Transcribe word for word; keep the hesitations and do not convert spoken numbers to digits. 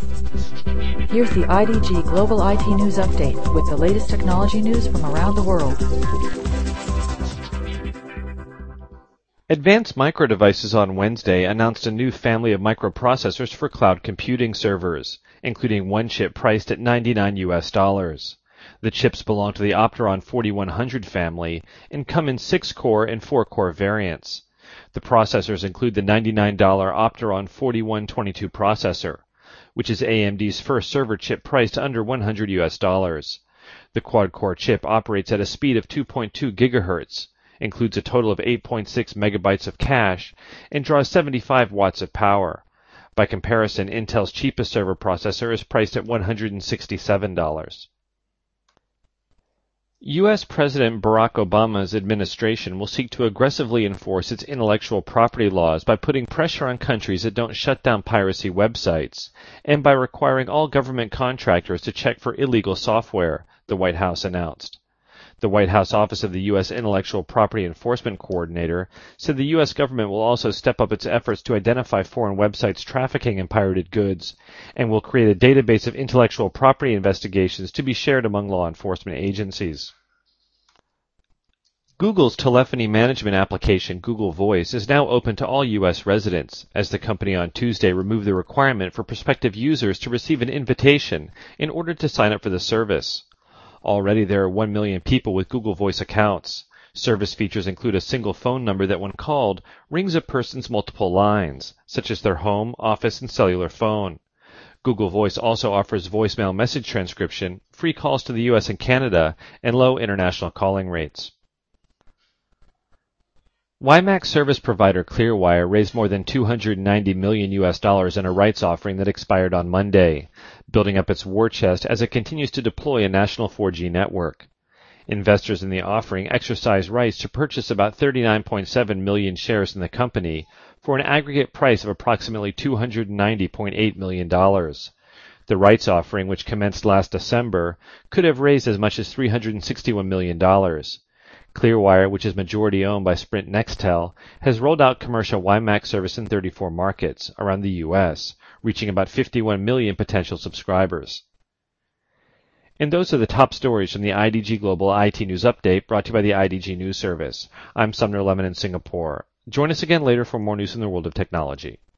Here's the I D G Global I T News Update with the latest technology news from around the world. Advanced Micro Devices on Wednesday announced a new family of microprocessors for cloud computing servers, including one chip priced at ninety-nine U S dollars. The chips belong to the Opteron forty-one hundred family and come in six-core and four-core variants. The processors include the ninety-nine dollar Opteron forty-one twenty-two processor, which is A M D's first server chip priced under one hundred U S dollars. The quad-core chip operates at a speed of two point two gigahertz, includes a total of eight point six megabytes of cache, and draws seventy-five watts of power. By comparison, Intel's cheapest server processor is priced at one hundred sixty-seven dollars. U S President Barack Obama's administration will seek to aggressively enforce its intellectual property laws by putting pressure on countries that don't shut down piracy websites, and by requiring all government contractors to check for illegal software, the White House announced. The White House Office of the U S Intellectual Property Enforcement Coordinator said the U S government will also step up its efforts to identify foreign websites trafficking in pirated goods, and will create a database of intellectual property investigations to be shared among law enforcement agencies. Google's telephony management application, Google Voice, is now open to all U S residents, as the company on Tuesday removed the requirement for prospective users to receive an invitation in order to sign up for the service. Already there are one million people with Google Voice accounts. Service features include a single phone number that, when called, rings a person's multiple lines, such as their home, office, and cellular phone. Google Voice also offers voicemail message transcription, free calls to the U S and Canada, and low international calling rates. WiMAX service provider Clearwire raised more than two hundred ninety million U S dollars in a rights offering that expired on Monday, building up its war chest as it continues to deploy a national four G network. Investors in the offering exercised rights to purchase about thirty-nine point seven million shares in the company for an aggregate price of approximately two hundred ninety point eight million dollars. The rights offering, which commenced last December, could have raised as much as three hundred sixty-one million dollars. Clearwire, which is majority owned by Sprint Nextel, has rolled out commercial WiMAX service in thirty-four markets around the U S, reaching about fifty-one million potential subscribers. And those are the top stories from the I D G Global I T News Update, brought to you by the I D G News Service. I'm Sumner Lemon in Singapore. Join us again later for more news in the world of technology.